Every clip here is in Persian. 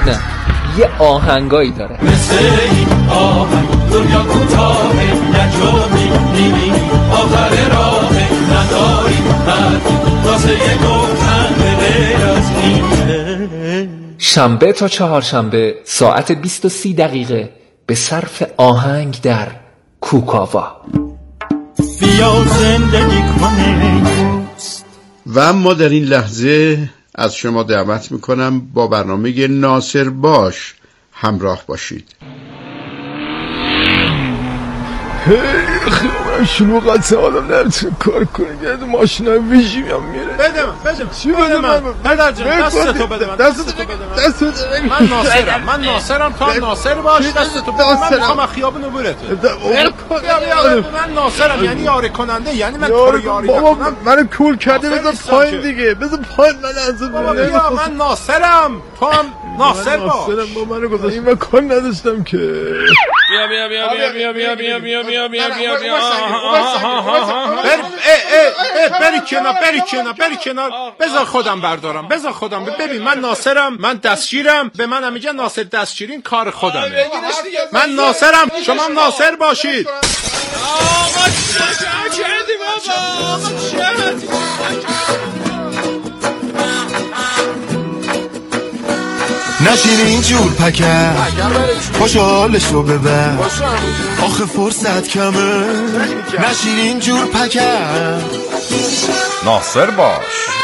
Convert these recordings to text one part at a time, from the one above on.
نه، یه آهنگایی داره. مثل این آهنگ دنیا کوتاه، نجامی نیمی آخر راه، نداری حد واسه گفتن غیر از این. شنبه تا چهارشنبه ساعت 20:30 به صرف آهنگ در کوکاوا. بیا زندگی کنه دوست. و اما در این لحظه از شما دعوت میکنم با برنامه ناصر باش همراه باشید. خیلی شلوغ هست، آدم نمیتونه کار کنه. یه ماشینای ویژی هم میره. بده من پدر جان، دستتو بده من. من ناصرم تو هم ناصر باش. دستتو بده من، میخوام خیابونو برته. من ناصرم یعنی یاری کننده، یعنی من تو رو یاری نکنم. منو کول کرده، بذار پایین دیگه، بذار پایین. من ناصرم تو هم ناصر باش. با منو گذاشت این کار نداشتم که. بری کنار. بذار خودم بردارم. ببین من ناصرم، من دستشیرم. به من هم میگن ناصر دستشیرین کار خودمه. من ناصرم، شما هم ناصر باشید. نشین اینجور پکر خوشحالش رو ببر، آخه فرصت کمه. نشین اینجور پکر. ناصر باش.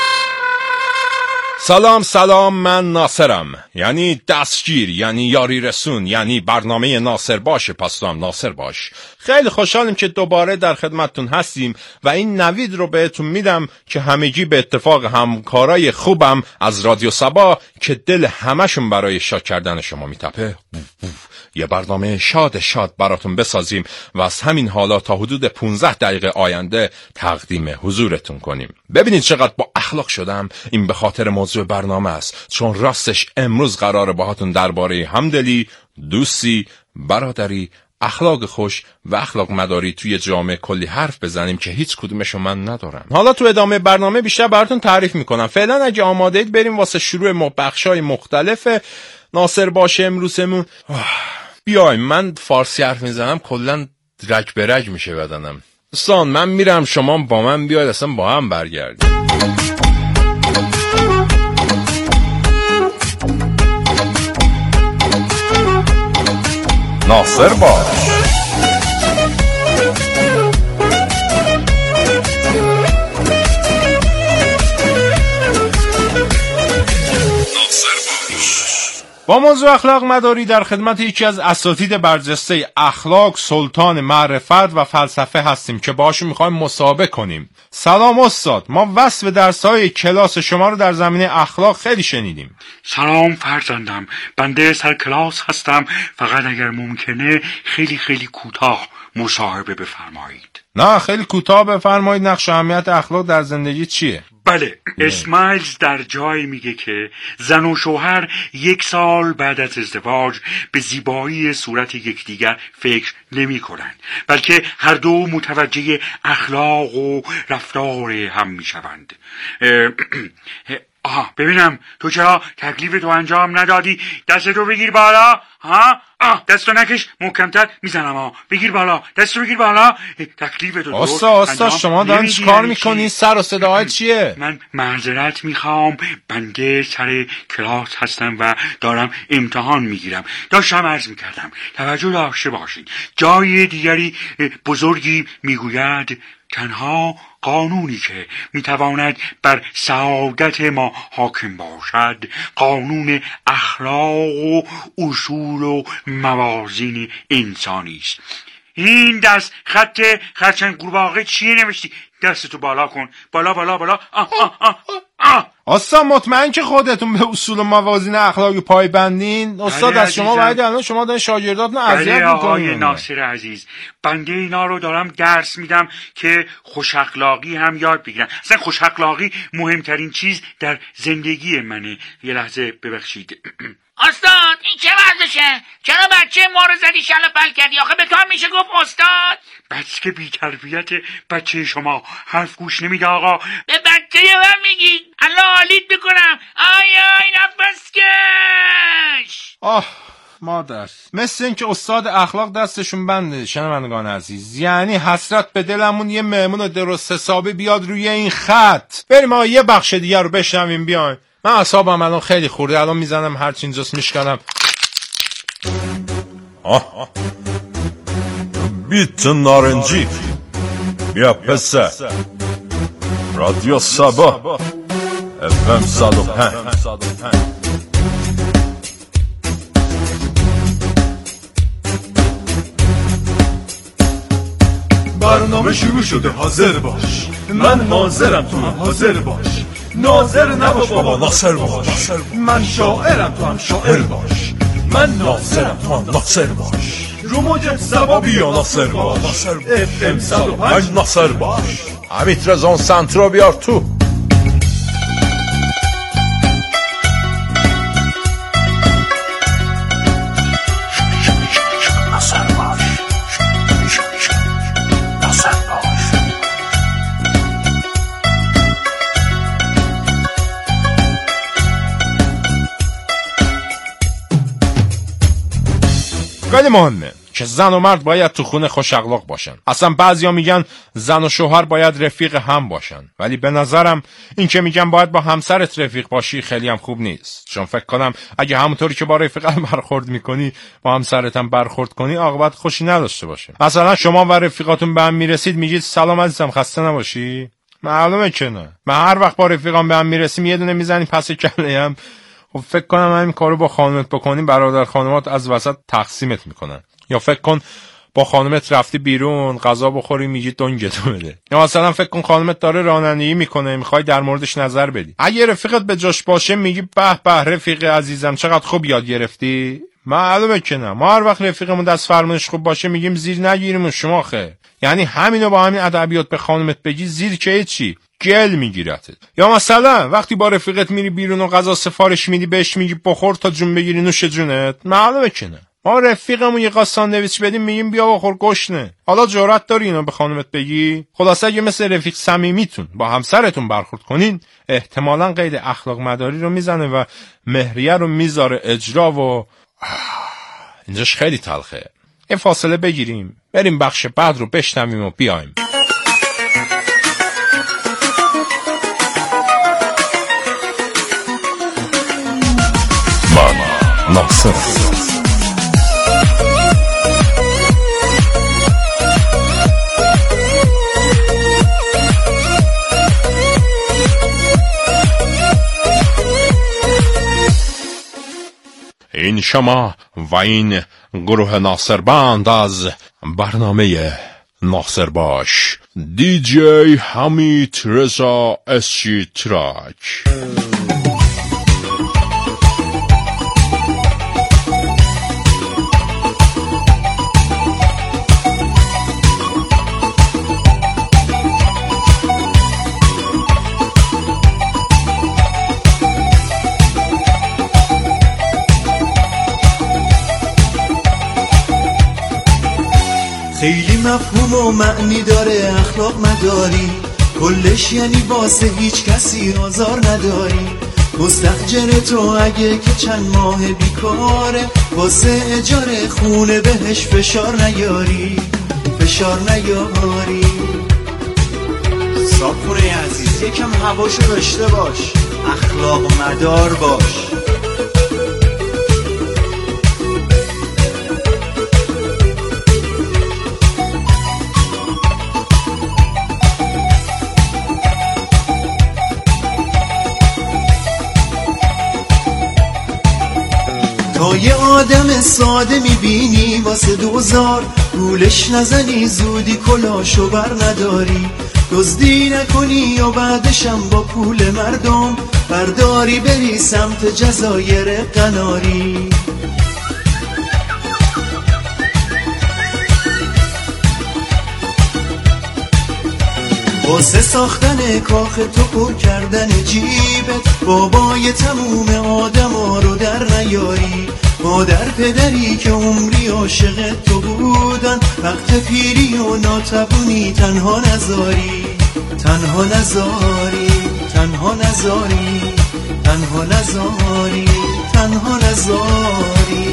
سلام، من ناصرم، یعنی دستگیر، یعنی یاری رسون، یعنی برنامه ناصر باشه. پس تو هم ناصر باش. خیلی خوشحالیم که دوباره در خدمتتون هستیم و این نوید رو بهتون میدم که همگی به اتفاق همکارای خوبم از رادیو سبا که دل همشون برای شاد کردن شما میتپه، یه برنامه شاد براتون بسازیم و از همین حالا تا حدود 15 دقیقه آینده تقدیم حضورتون کنیم. ببینید چقدر با اخلاق شدم. این به خاطر موضوع برنامه است، چون راستش امروز قراره باهاتون درباره همدلی، دوستی، برادری، اخلاق خوش و اخلاق مداری توی جامعه کلی حرف بزنیم که هیچ کدومشو من ندارم. حالا تو ادامه برنامه بیشتر براتون تعریف میکنم. فعلا اگه آماده اید بریم واسه شروع بخشای مختلف ناصر باشه امروزمون. بیایم، من فارسی حرف میزنم کلا رگ به رگ میشه بدنم. دوستان من میرم، شما با من بیاید اصلا با هم برگردیم. ناصر باش. با موضوع اخلاق مداری در خدمت یکی از اساتید برجسته اخلاق، سلطان معرفت و فلسفه هستیم که باهاشون میخوایم مسابقه کنیم. سلام استاد، ما وصف درس‌های کلاس شما رو در زمینه اخلاق خیلی شنیدیم. سلام فرزندم، بنده سر کلاس هستم، فقط اگر ممکنه خیلی کوتاه مصاحبه بفرمایید. نه خیلی کوتاه بفرمایید. نقش اهمیت اخلاق در زندگی چیه؟ بله، اسمایلز در جایی میگه که زن و شوهر 1 سال بعد از ازدواج به زیبایی صورت یکدیگر فکر نمی کنن، بلکه هر دو متوجه اخلاق و رفتار هم می شوند. ببینم تو چرا تکلیف تو انجام ندادی؟ دستتو بگیر بالا. دستو نکش، محکمتر میزنم. بگیر بالا، دستو بگیر بالا. تکلیف تو استاد شما دارین چی کار میکنی؟ سر و صداهای چیه؟ من معذرت میخوام، بنده سر کلاس هستم و دارم امتحان میگیرم. داشتم عرض میکردم توجه داشته باشید. جای دیگری بزرگی میگوید تنها قانونی که میتواند بر سعادت ما حاکم باشد قانون اخلاق و اصول و موازین انسانی است. این دست خط خرچنگ قورباغه چیه نوشتی؟ دستتو بالا کن، بالا. استاد مطمئن که خودتون به اصول و موازین اخلاقی پایبندین؟ استاد از شما باید الان شما دارین شاگرداتون اذیت میکنین. آقای ناصر عزیز، بنده اینا رو دارم درس میدم که خوش اخلاقی هم یاد بگیرن. اصلا خوش اخلاقی مهمترین چیز در زندگی منه. یه لحظه ببخشید. استاد این چه ورزشه؟ چرا بچه ما رو زدی شلپل کردی؟ آخه به تو هم میشه گفت استاد؟ بس که بی تربیت بچه شما حرف گوش نمیده آقا. به بچه من میگی؟ الله حالیت بکنم. آی نفس کش. مادر، مثل این که استاد اخلاق دستشون بنده. شنوندگان عزیز، یعنی حسرت به دلمون یه مهمون درست حسابی بیاد روی این خط. بریم ما یه بخش دیگه رو بشنویم بیایم. من اعصابم الان خیلی خورده، الان میزنم هر چی اینجاست میشکنم. بیت نارنجی بیا پسر، رادیو سبا FM 105. برنامه شروع شده، حاضر باش. من حاضرم، تو هم حاضر باش. ناظر نباش بابا، ناصر باش. من شاعرم، تو هم شاعر باش. من ناصرم، تو هم ناصر باش. رو موج سبا بیا ناصر باش. FM 105 ناصر باش. حمید رضا سنترو بیار تو. خیلی مهمه که زن و مرد باید تو خونه خوش اخلاق باشن. اصلا بعضیا میگن زن و شوهر باید رفیق هم باشن، ولی به نظرم این که میگن باید با همسرت رفیق باشی خیلی هم خوب نیست. چون فکر کنم اگه همونطوری که با رفیقت برخورد میکنی با همسرت هم برخورد کنی، عاقبت خوشی نداشته باشه. مثلا شما و رفیقاتون به هم میرسید، میگید سلام عزیزم خسته نباشی؟ معلومه که نه. من هر وقت با رفیقام به هم میرسیم یه دونه میزنیم پس کله هم. خب فکر کنم همین کارو با خانومت بکنیم، برادر خانومات از وسط تقسیمت میکنن. یا فکر کن با خانومت رفتی بیرون غذا بخوری، میگی دنگتو بده. یا مثلا فکر کن خانومت داره رانندگی میکنه، میخوای در موردش نظر بدی. اگه رفیقت به جاش باشه میگی به به رفیق عزیزم چقدر خوب یاد گرفتی. معلومه که نه. ما هر وقت رفیقمون دست فرمونش خوب باشه میگیم زیر نگیریم شما خیر. یعنی همینو با همین ادبیات به خانومت بگی، زیر که چی گل میگیرتت. یا مثلا وقتی با رفیقت میری بیرون و غذا سفارش میدی، بهش میگی بخور تا جون بگیری نوش جونت. معلومه که نه. ما رفیقمون یه قاس ساندویچ بدیم میگیم بیا بخور گشنه. حالا جرأت داری اینو به خانومت بگی؟ خلاصه اگه مثل رفیق صمیمیتون با همسرتون برخورد کنین، احتمالاً قید اخلاق مداری رو میزنه و مهریه رو میذاره اجرا و اینجاش خیلی تلخه. این فاصله بگیریم، بریم بخش بعد رو بشنویم و بیایم. من ناصر. این شما و این گروه ناصر بند از برنامه ناصر باش. دیجی حمید رضا اسچی تراک. خیلی مفهوم و معنی داره اخلاق مداری، کلش یعنی واسه هیچ کسی آزار نداری. مستاجر تو اگه که چند ماه بیکاره، واسه اجاره خونه بهش فشار نیاری، فشار نیاری. صاحب عزیز یکم هواشو داشته باش، اخلاق مدار باش. تا یه آدم ساده میبینی واسه دوزار، گولش نزنی زودی کلاشو بر نداری. دزدی نکنی و بعدشم با پول مردم برداری بری سمت جزایر قناری. واسه ساختن کاخ تو پر کردن جیبت، بابای تموم آدما رو در نیاری. مادر پدری که عمری عاشق تو بودن، وقت پیری و ناتوانی تنها نذاری، تنها نذاری، تنها نذاری، تنها نذاری، تنها نذاری.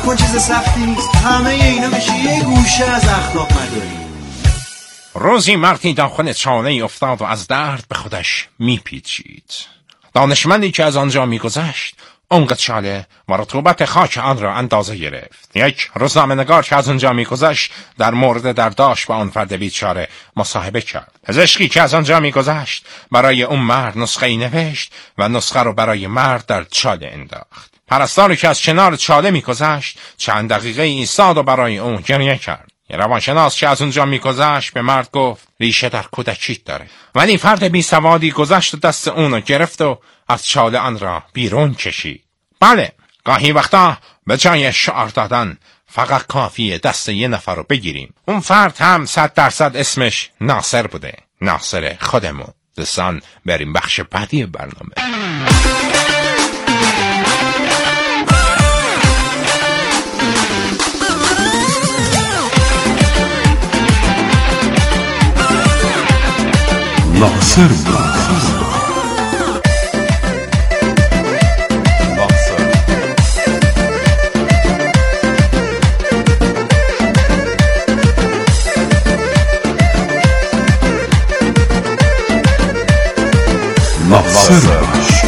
کن چیز سختی نیست، همه اینا میشه یه گوشه از اخلاق مداری. روزی مردی داخل چاله افتاد و از درد به خودش میپیچید. دانشمندی که از آنجا میگذشت اونقدر چاله و رطوبت خاک آن را اندازه گرفت. یک روزنامه‌نگار که از آنجا میگذشت در مورد درداش با آن فرد بیچاره مصاحبه کرد. پزشکی که از آنجا میگذشت برای اون مرد نسخه‌ای نوشت و نسخه رو برای مرد در چاله انداخت. پرستاری که از کنار چاله میگذشت چند دقیقه ایستاد و برای اون گریه کرد. یه روانشناس که از اونجا میگذشت به مرد گفت ریشه در کودکیت داره. ولی فرد بی سوادی گذشت و دست اونو گرفت و از چاله آن را بیرون کشید. بله، گاهی وقتا به جای شعار دادن فقط کافیه دست یه نفر رو بگیریم. اون فرد هم 100% اسمش ناصر بوده، ناصر خودمون. دوستان بریم بخش بعدی برنامه. ناصر باش.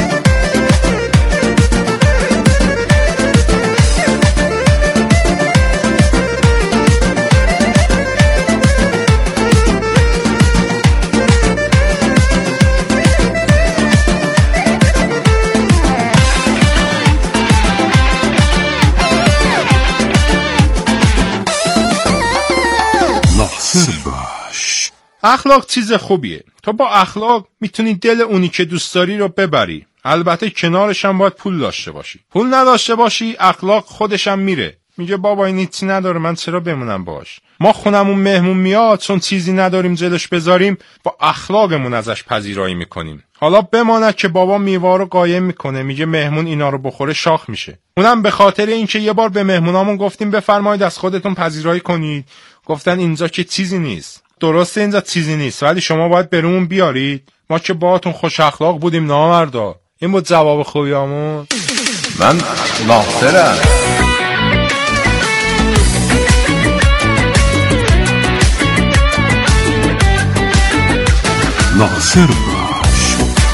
اخلاق چیز خوبیه. تو با اخلاق میتونی دل اونی که دوست داری رو ببری. البته کنارش هم باید پول داشته باشی. پول نداشته باشی اخلاق خودش هم میره. میگه بابا این چیزی نداره، من چرا بمونم باش؟ ما خونمون مهمون میاد، چون چیزی نداریم جلوش بذاریم، با اخلاقمون ازش پذیرایی میکنیم. حالا بماند که بابا میوه رو قایم میکنه، میگه مهمون اینا رو بخوره شاخ میشه. اونم به خاطر اینکه یه بار به مهمونامون گفتیم بفرمایید از خودتون پذیرایی کنید، گفتن اینجا که چیزی نیست. درسته اینجا چیزی نیست، ولی شما باید برامون بیارید. ما که باهاتون خوش اخلاق بودیم نامردا. این بود جواب خوبیامون. من ناصرم. ناصر باش.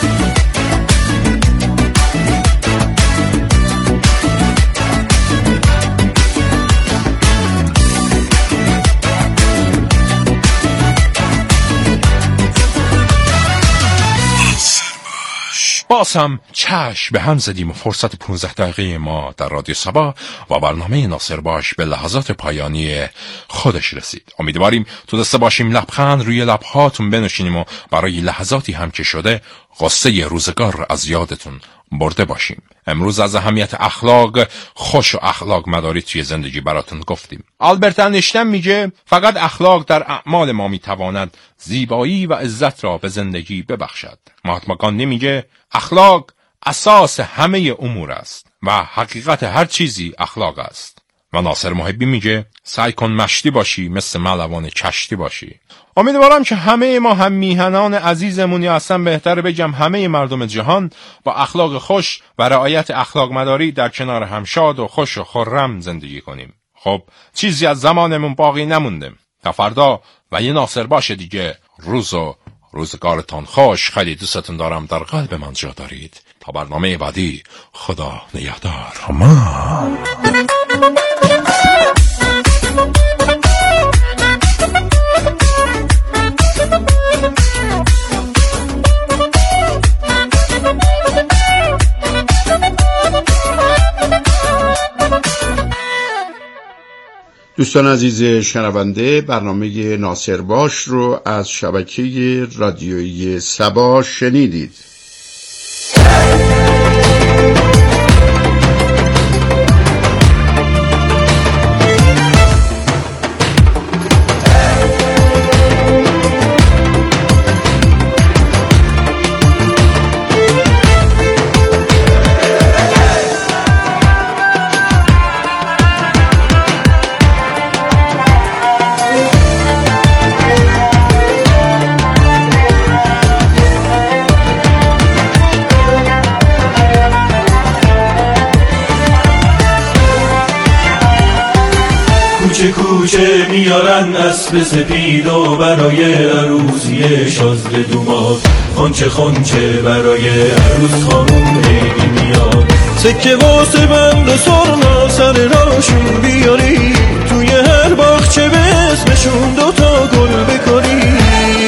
باز هم چشم به هم زدیم و فرصت 15 دقیقه ما در رادیو سبا و برنامه ناصر باش به لحظات پایانی خودش رسید. امیدواریم تو دسته باشیم لبخند روی لبهاتون بنشینیم و برای لحظاتی هم که شده قصه روزگار از یادتون برده باشیم. امروز از اهمیت اخلاق خوش و اخلاق مداری توی زندگی براتون گفتیم. آلبرت انیشتین میگه فقط اخلاق در اعمال ما میتواند زیبایی و عزت را به زندگی ببخشد. مهاتما گاندی میگه اخلاق اساس همه امور است و حقیقت هر چیزی اخلاق است. و ناصر محبی میگه سعی کن مشتی باشی مثل ملوان کشتی باشی. امیدوارم که همه ما هم میهنان عزیزمون، یا اصلا بهتره بگم همه مردم جهان، با اخلاق خوش و رعایت اخلاق مداری در کنار هم شاد و خوش و خرم زندگی کنیم. خب چیزی از زمانمون باقی نمونده. تا فردا و یه ناصر باشه دیگه. روزگارتان خوش. خیلی دوستتون دارم، در قلب من جا دارید. تا برنامه بعدی، خدا نگهدار. امان. دوستان عزیز شنونده، برنامه ناصر باش رو از شبکه رادیویی سبا شنیدید. کوچه میارن اسب سپید و برای عروسی شازده دوماد خونچه خونچه برای عروس خانوم عیدی میاد سکه واسه بند و سرنا سر راشون بیاری توی هر باغچه به اسمشون دوتا گل بکاری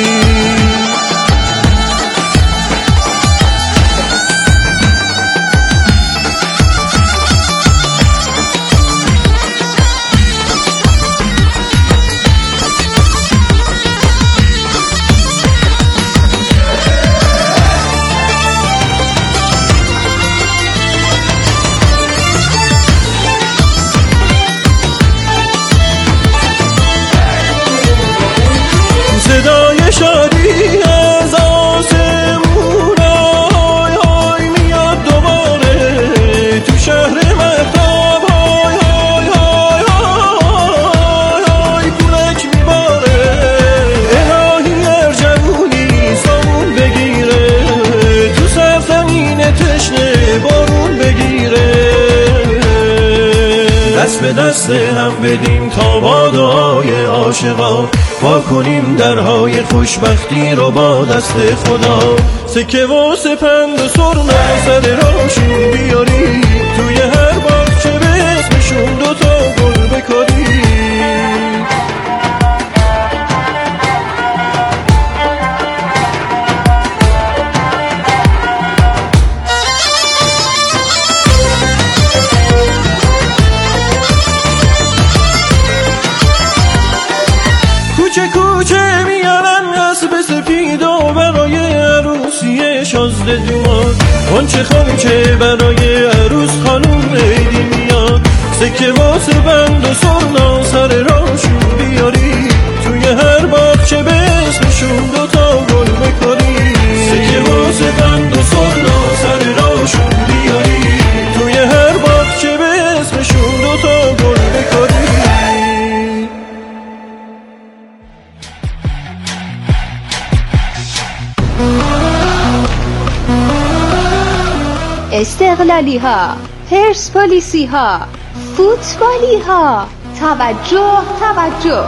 صدای شادی از آسمون های های میاد دوباره تو شهر مهتاب های های های های های پولک میباره الهی ارجمونی سامون بگیره تو سرزمین تشنه بارون بگیره دست به دست هم بدیم تا با دعای عاشقا با کنیم درهای خوشبختی رو با دست خدا سکه و سپند و سرنا سر راشون بیاری توی هر باغچه به اسمشون دوتا گل بکاری کوچه کوچه میارن اسب سپید و برای عروسی شازده دوماد خونچه خونچه برای عروس خانوم عیدی میاد سکه واسه بند و سرنا سر راشون بیاری توی هر باغچه به اسمشون دوتا گل بکاری سکه واسه بند و سرنا سر راشون بیاری توی هر باغچه به اسمشون دوتا گل بکاری استقلالی ها، پرسپولیسی ها، فوتبالی ها، توجه توجه.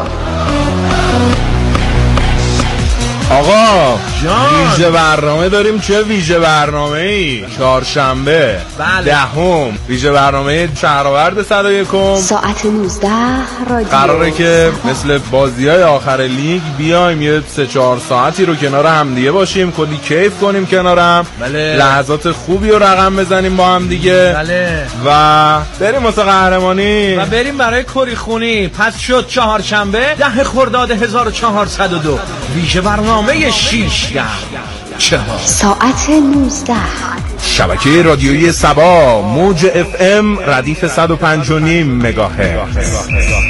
آقا ویژه برنامه داریم. چه ویژه برنامه ای؟ چهارشنبه دهم ویژه برنامه شهرآورد 101 ساعت 19 رادیو قراره که مثل بازی‌های آخر لیگ بیایم یه 3-4 ساعتی رو کنار هم دیگه باشیم، کلی کیف کنیم کنارم، لحظات خوبی رو رقم بزنیم با هم دیگه و بریم واسه قهرمانی و بریم برای کری خونی. پس شد چهارشنبه 10 خرداد 1402 ویژه برنامه 6 ساعت 19 شبکه رادیویی سبا موج FM ردیف 105.5 مگاهرتز.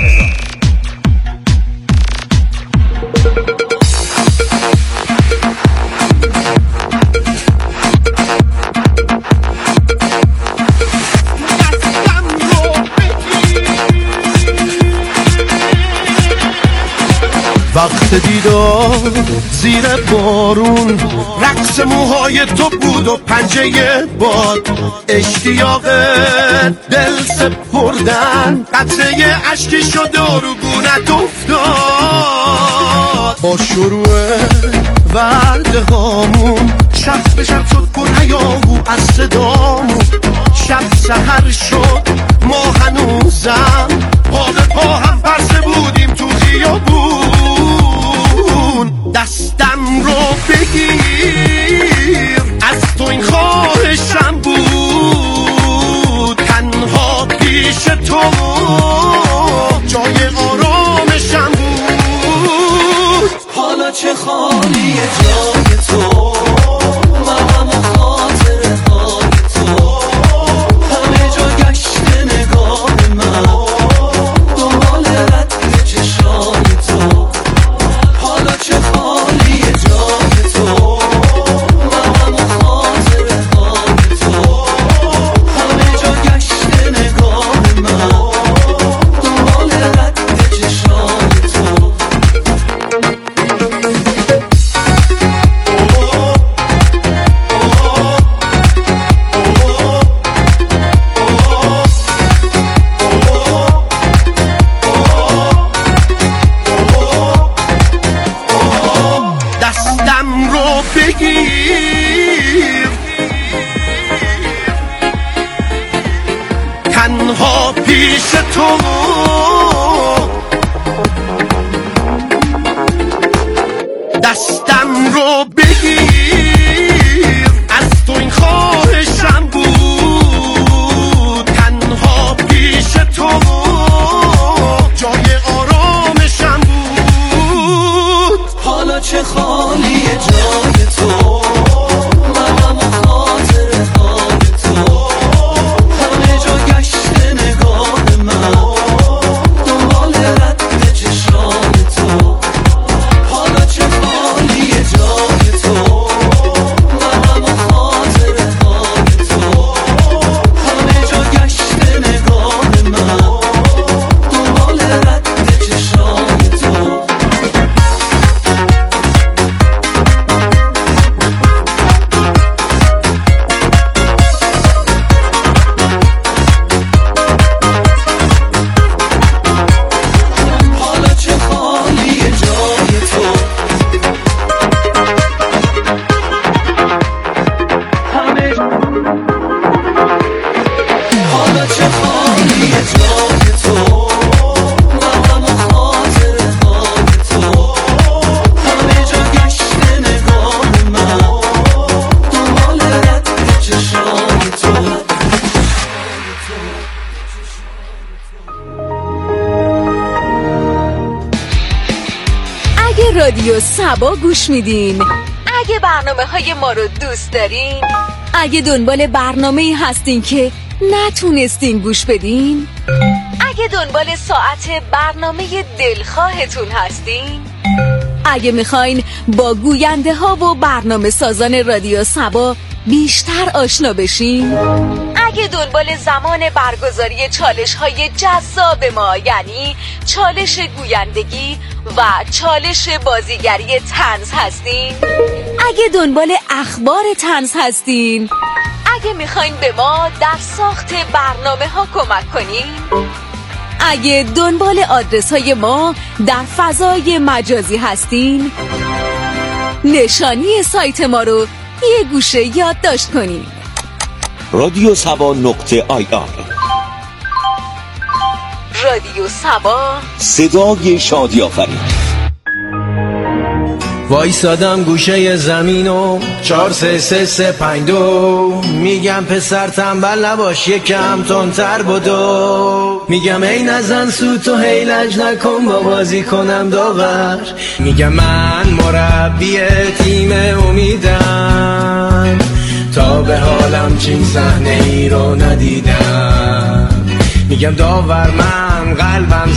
وقت دیدار زیر بارون رقص موهای تو بود و پنجه باد اشتیاق دل سپردن قطره عشقی شد و رو گونت افتاد با شروع ورده هامون شب به شب شد پر هیاهو از صدامون شب سحر شد ما هنوزم پا به پا هم پرسه بودیم تو خیابون دستم رو بگیر از تو این خواهشم بود تنها پیش تو جای آرامشم بود حالا چه خالی جای تو من خاطره های تو همه جا گشت نگاه من دنبال رد چشای تو حالا چه خالی جای تو من خاطره های تو همه جا گشت نگاه من دنبال رد چشای تو تنها پیش تو دستم رو بگیر از تو این خواهشم بود تنها پیش تو جای آرامشم بود حالا چه خالی جای تو منم و خاطر حال تو همه جا گشت نگاه من دنبال رد چشام تو حالا چه خالی جای تو منم و خاطر حال تو همه جا گشت نگاه من دنبال رد چشام تو حالا چه خالی جای تو همه حالا چه خالی جای تو منم و خاطر حال تو همه جا گشت نگاه من دنبال رد چشام تو اگه رادیو سبا گوش میدین، اگه برنامه‌های ما رو دوست دارین، اگه دنبال برنامه‌ای هستین که نتونستین گوش بدین، اگه دنبال ساعت برنامه دلخواهتون هستین، اگه میخواین با گوینده ها و برنامه سازان رادیو سبا بیشتر آشنا بشین، اگه دنبال زمان برگزاری چالش های جذاب ما یعنی چالش گویندگی و چالش بازیگری طنز هستین، اگه دنبال اخبار طنز هستین، اگه میخواین به ما در ساخت برنامه ها کمک کنین، اگه دنبال آدرس های ما در فضای مجازی هستین، نشانی سایت ما رو یه گوشه یادداشت کنین: رادیو سبا.ir. رادیو سبا، صدای شادی آفرین. وایسادم گوشه زمین و 4 3 3 3 5 2 میگم پسر تنبل نباش یکم تندتر بدو، میگم ای نزن سوت و هی لج نکن با بازی کنم داور، میگم من مربی تیم امیدم تا به حالم چین صحنه ای رو ندیدم، میگم داور من قلبم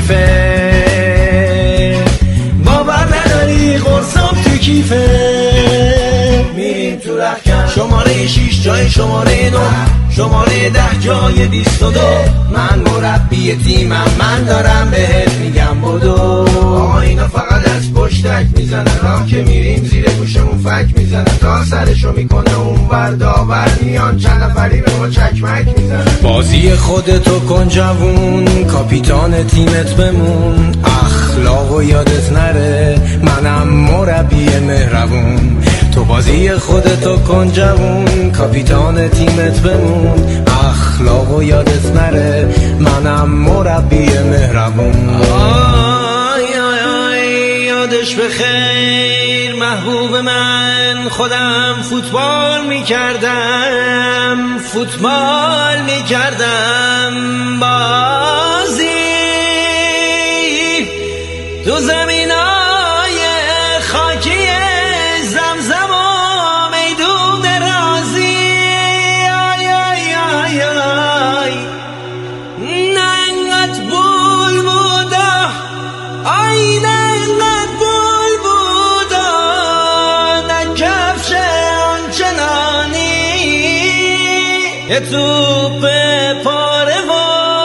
ضعیفه باور نداری قرصم تو کیفه، میریم تو رخکن شماره 6 جای شماره 9 شماره 10 جای 22، من مربی تیمم من دارم بهت میگم بدو، آقا اینا فقط از پشتک میزنن راه که میریم زیر گوشمون فک میزنن تا سرشو میکنه اون ور داور میان چند نفری به ما چکمک میزنن، بازی خودتو کن جوون کاپیتان تیمت بمون، اخلاقو یادت نره منم مربی مهربون، تو بازی خودتو کن جوون کاپیتان تیمت بمون، اخلاقو یادت نره منم مربی مهربون. آی آی آی یادش بخیر محبوب من، خودم فوتبال میکردم بازی تو زمینای خاکی زمزم و میدون رازی، آی آی آی آی ننگت بول بودا، آی ننگت بول بودا، نکفش آنچنانی یه توپ پاره و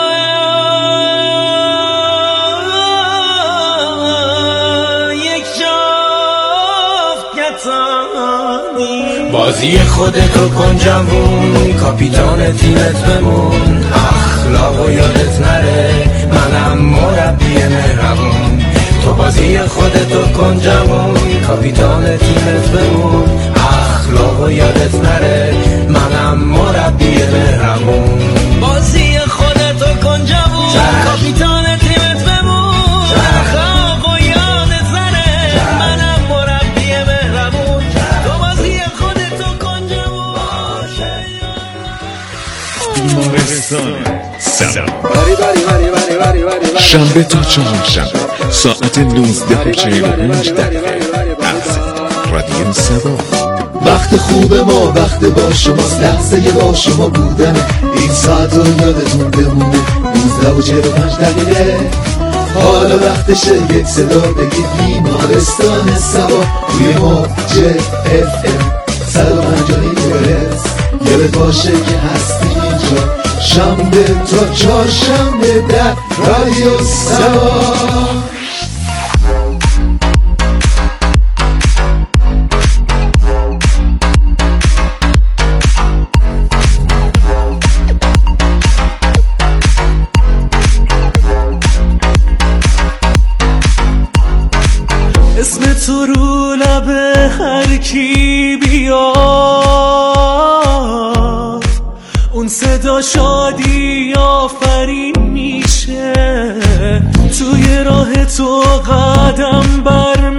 بازی خودتو کن جوون کاپیتان تیمت بمون، اخلاقو یادت نره منم مربی مهربون، تو بازی خودتو کن جوون کاپیتان تیمت بمون، اخلاقو یادت نره منم مربی مهربون، بازی خودت بیمارستان شنبه تا چهارشنبه ساعت 19:45 از رادیو سبا. وقت خوب ما وقت با شماست، لحظه با شما بودنه، این ساعت رو یادتون بمونه 19:45. حالا وقتشه یک صدا بگید بیمارستان سبا توی موج FM 105.9 یادت باشه که هستی اینجا شنبه تا چهارشنبه در رادیو سبا. اسم تو رو لبه هر کی بیاد اون صدا شادی آفرین میشه، توی راه تو قدم بر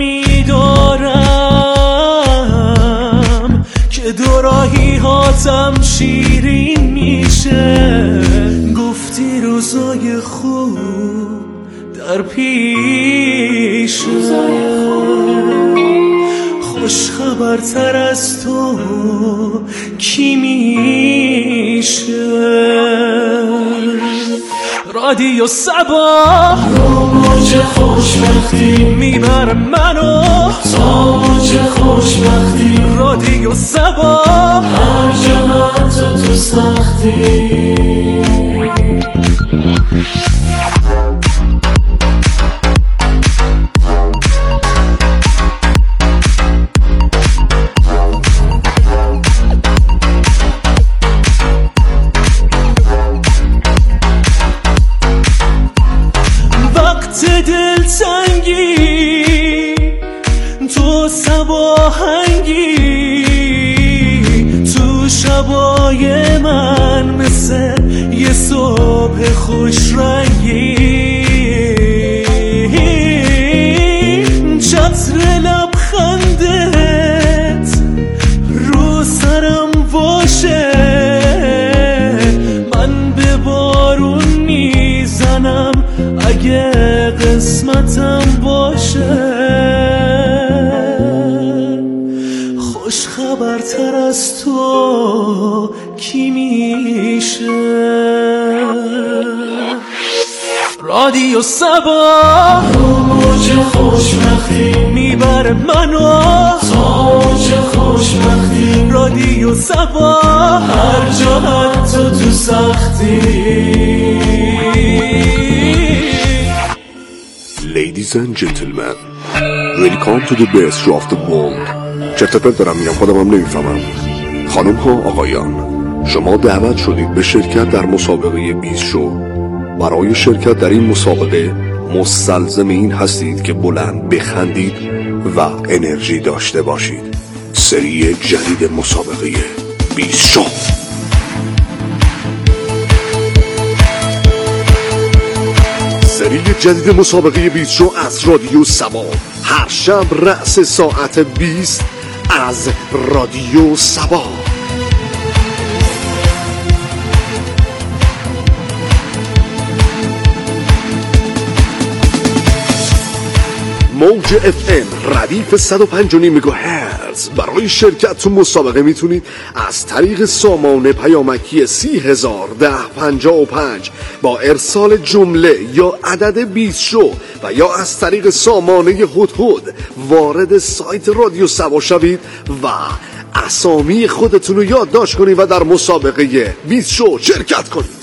میدارم که دو راهی هاتم شیرین میشه. گفتی روزای خوب در پیش، خوش خبرتر از تو کی میشه؟ رادیو سبا رو موج خوشبختی میبره منو تا موج خوشبختی. رادیو سبا هر جا تو سختی. دلتنگی تو سباهنگی تو شبای من مثل یه صبح خوش رنگی. چتر لبخندت رو سرم باشه، من به بارون میزنم اگه قسمتم باشه. خوش خبرتر از تو کی میشه؟ رادیو سبا رو موج خوشبختی میبره منو تا موج خوشبختی. رادیو سبا هر جا حتی تو سختی. Ladies and gentlemen, welcome to the best show of the world. چرت و پرت دارم میگم، خودم نمیفهمم. خانم ها آقایان، شما دعوت شدید به شرکت در مسابقه 20 شو. برای شرکت در این مسابقه مستلزم این هستید که بلند بخندید و انرژی داشته باشید. سری جدید مسابقه 20 شو. سری جدید مسابقه 20 شو از رادیو سبا، هر شب رأس ساعت 20 از رادیو سبا. موج FM ردیف 105.9 مگاهرتز. برای شرکت تو مسابقه میتونید از طریق سامان پیامکی 30,1055 با ارسال جمله یا عدد 20 شو و یا از طریق سامانه هدهد وارد سایت رادیو سبا شوید و اسامی خودتون رو یادداشت کنید و در مسابقه 20 شو شرکت کنید.